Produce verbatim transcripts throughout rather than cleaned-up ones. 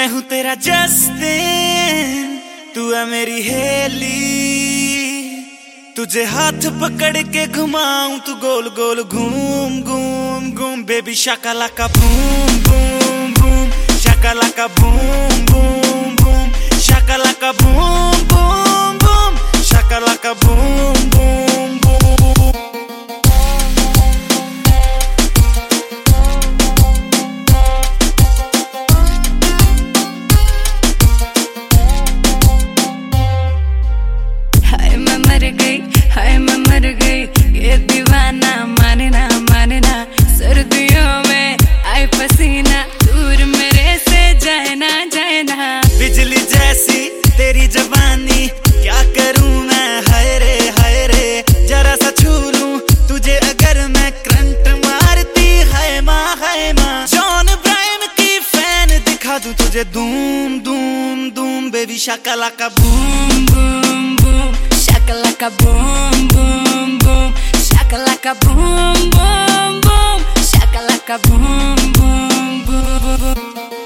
मैं हूँ तेरा जस्टिन, तू है मेरी हेली। तुझे हाथ पकड़ के घुमाऊं तू गोल गोल घूम घूम घूम। Baby shakalaka boom boom boom, shakalaka boom boom boom, shakalaka boom boom boom, shakalaka boom boom boom. हाय मैं मर गई, हाय मैं मर गई, ये दीवाना माने ना माने ना। सर्दियों में आए पसीना, दूर मेरे से जाए ना जाए ना। बिजली जैसी तेरी जवानी, क्या करूं मैं हाय रे हाय रे। जरा सा छू लूं तुझे अगर मैं, करंट मारती है माँ है माँ। जॉन ब्रायन की फैन दिखा दूं तुझे धूम धूम धूम। Baby shakalaka boom boom boom, shakalaka boom boom boom, shakalaka boom boom boom, shakalaka boom boom boom.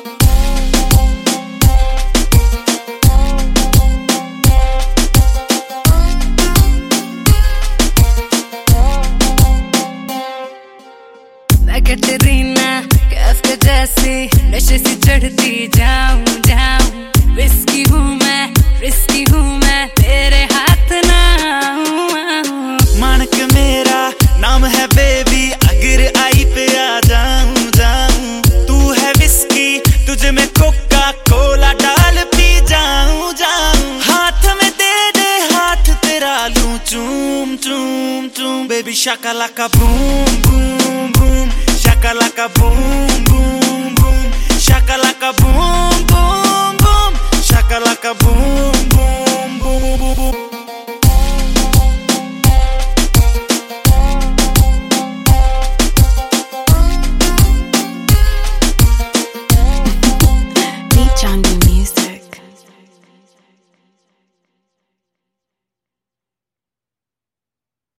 मैं कैटरीना कैफ के जैसी नशे से चढ़ती जाऊं जाऊं। रिस्की हूँ मैं, रिस्की हूँ मैं, तेरे हाथ ना आऊं। मानक मेरा नाम है बेबी, अगर आई पे आ जाऊं जाऊं। तू है विस्की, तुझे मैं कोका कोला डाल पी जाऊं जाऊं। हाथ में दे दे हाथ तेरा लूं चूम चूम चूम। Baby shakalaka boom boom boom, shakalaka boom